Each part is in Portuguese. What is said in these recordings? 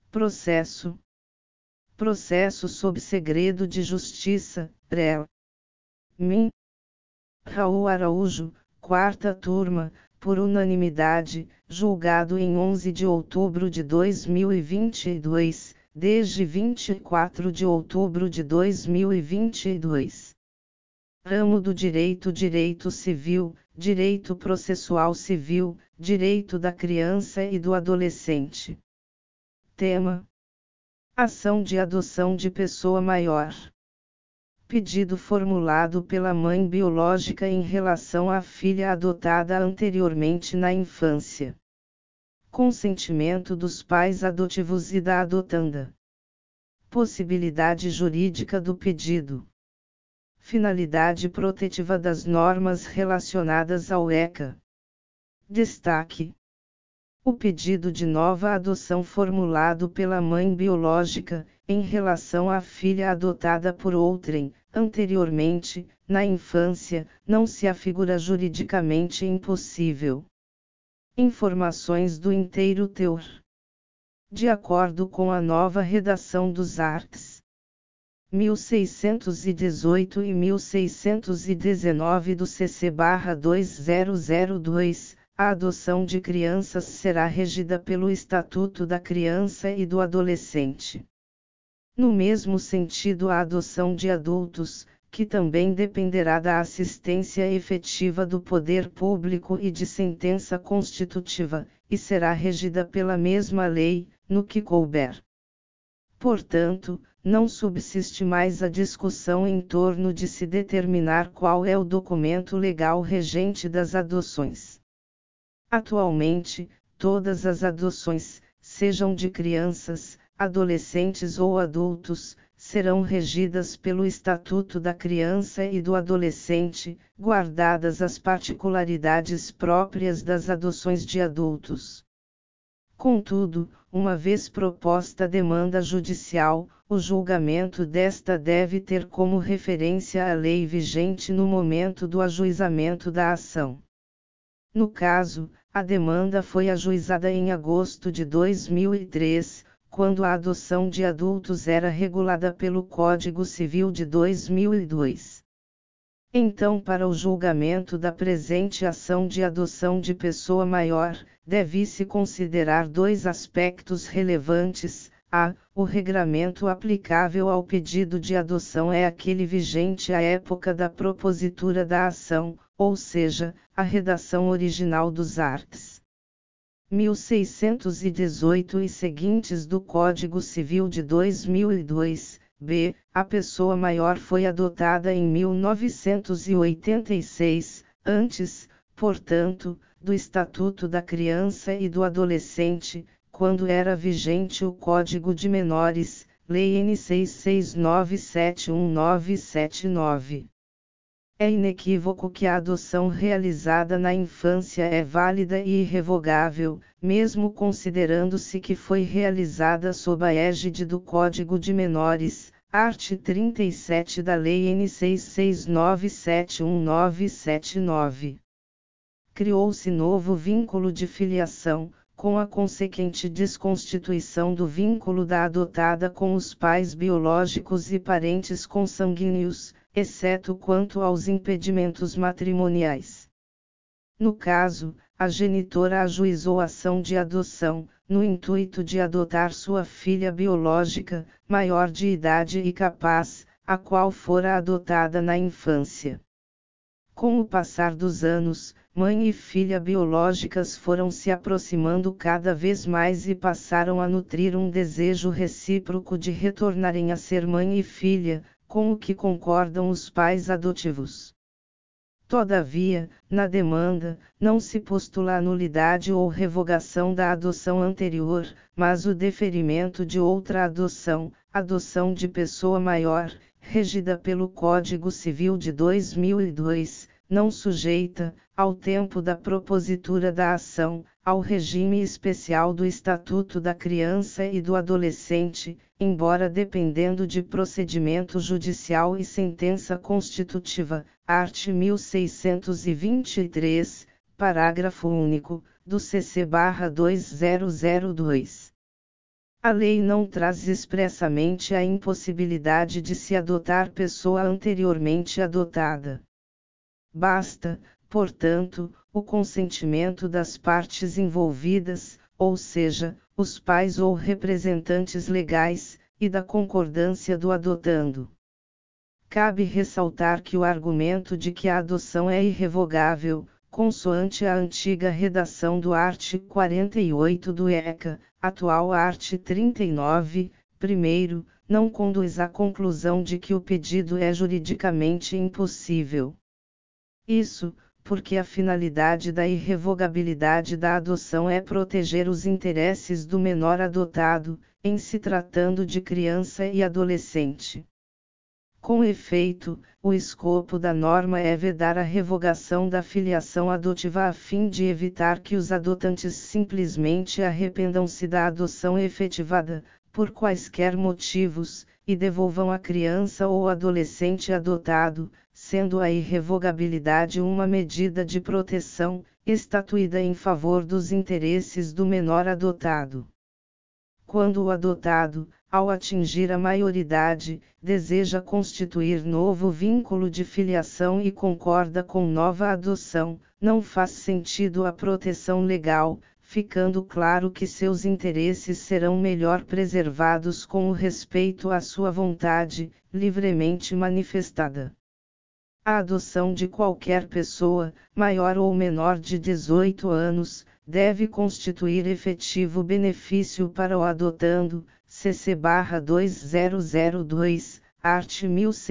Processo. Processo sob segredo de justiça, réu. Min. Raul Araújo, quarta turma, por unanimidade, julgado em 11 de outubro de 2022, desde 24 de outubro de 2022. Ramo do Direito: Direito Civil, Direito Processual Civil, Direito da Criança e do Adolescente. Tema: ação de adoção de pessoa maior. Pedido formulado pela mãe biológica em relação à filha adotada anteriormente na infância. Consentimento dos pais adotivos e da adotanda. Possibilidade jurídica do pedido. Finalidade protetiva das normas relacionadas ao ECA. Destaque: o pedido de nova adoção formulado pela mãe biológica, em relação à filha adotada por outrem, anteriormente, na infância, não se afigura juridicamente impossível. Informações do inteiro teor. De acordo com a nova redação dos arts. 1618 e 1619 do CC/2002, a adoção de crianças será regida pelo Estatuto da Criança e do Adolescente. No mesmo sentido, a adoção de adultos, que também dependerá da assistência efetiva do poder público e de sentença constitutiva, e será regida pela mesma lei, no que couber. Portanto, não subsiste mais a discussão em torno de se determinar qual é o documento legal regente das adoções. Atualmente, todas as adoções, sejam de crianças, adolescentes ou adultos, serão regidas pelo Estatuto da Criança e do Adolescente, guardadas as particularidades próprias das adoções de adultos. Contudo, uma vez proposta a demanda judicial, o julgamento desta deve ter como referência a lei vigente no momento do ajuizamento da ação. No caso, a demanda foi ajuizada em agosto de 2003, quando a adoção de adultos era regulada pelo Código Civil de 2002. Então, para o julgamento da presente ação de adoção de pessoa maior, deve-se considerar dois aspectos relevantes. A. O regramento aplicável ao pedido de adoção é aquele vigente à época da propositura da ação, ou seja, a redação original dos arts. 1618 e seguintes do Código Civil de 2002, b. A pessoa maior foi adotada em 1986, antes, portanto, do Estatuto da Criança e do Adolescente, quando era vigente o Código de Menores, Lei N. 669711979. É inequívoco que a adoção realizada na infância é válida e irrevogável, mesmo considerando-se que foi realizada sob a égide do Código de Menores, art. 37 da Lei N. 669711979. Criou-se novo vínculo de filiação, com a consequente desconstituição do vínculo da adotada com os pais biológicos e parentes consanguíneos, exceto quanto aos impedimentos matrimoniais. No caso, a genitora ajuizou ação de adoção, no intuito de adotar sua filha biológica, maior de idade e capaz, a qual fora adotada na infância. Com o passar dos anos, mãe e filha biológicas foram se aproximando cada vez mais e passaram a nutrir um desejo recíproco de retornarem a ser mãe e filha, com o que concordam os pais adotivos. Todavia, na demanda, não se postula a nulidade ou revogação da adoção anterior, mas o deferimento de outra adoção, adoção de pessoa maior, regida pelo Código Civil de 2002, não sujeita, ao tempo da propositura da ação, ao regime especial do Estatuto da Criança e do Adolescente, embora dependendo de procedimento judicial e sentença constitutiva, art. 1623, parágrafo único, do CC/2002. A lei não traz expressamente a impossibilidade de se adotar pessoa anteriormente adotada. Basta, portanto, o consentimento das partes envolvidas, ou seja, os pais ou representantes legais, e da concordância do adotando. Cabe ressaltar que o argumento de que a adoção é irrevogável, consoante a antiga redação do art. 48 do ECA, atual art. 39, primeiro, não conduz à conclusão de que o pedido é juridicamente impossível. Isso, porque a finalidade da irrevogabilidade da adoção é proteger os interesses do menor adotado, em se tratando de criança e adolescente. Com efeito, o escopo da norma é vedar a revogação da filiação adotiva a fim de evitar que os adotantes simplesmente arrependam-se da adoção efetivada, por quaisquer motivos, e devolvam a criança ou adolescente adotado, sendo a irrevogabilidade uma medida de proteção, estatuída em favor dos interesses do menor adotado. Quando o adotado, ao atingir a maioridade, deseja constituir novo vínculo de filiação e concorda com nova adoção, não faz sentido a proteção legal, ficando claro que seus interesses serão melhor preservados com o respeito à sua vontade, livremente manifestada. A adoção de qualquer pessoa, maior ou menor de 18 anos, deve constituir efetivo benefício para o adotando, CC/2002, art.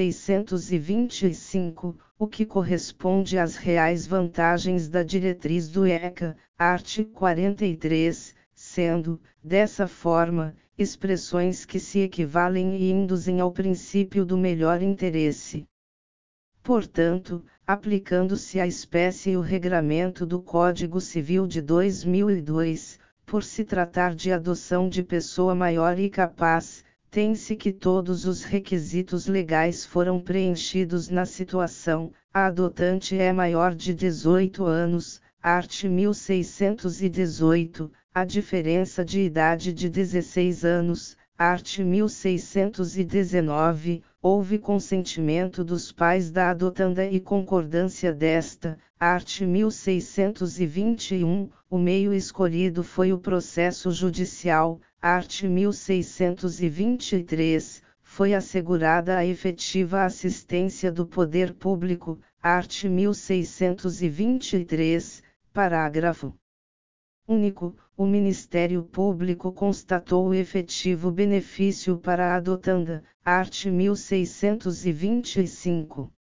1625, o que corresponde às reais vantagens da diretriz do ECA, art. 43, sendo, dessa forma, expressões que se equivalem e induzem ao princípio do melhor interesse. Portanto, aplicando-se à espécie o regramento do Código Civil de 2002, por se tratar de adoção de pessoa maior e capaz, tem-se que todos os requisitos legais foram preenchidos na situação, a adotante é maior de 18 anos, art. 1618, a diferença de idade de 16 anos, art. 1619, houve consentimento dos pais da adotanda e concordância desta, art. 1621, o meio escolhido foi o processo judicial, art. 1623, foi assegurada a efetiva assistência do poder público, art. 1623, parágrafo único, o Ministério Público constatou o efetivo benefício para a adotanda, art. 1625.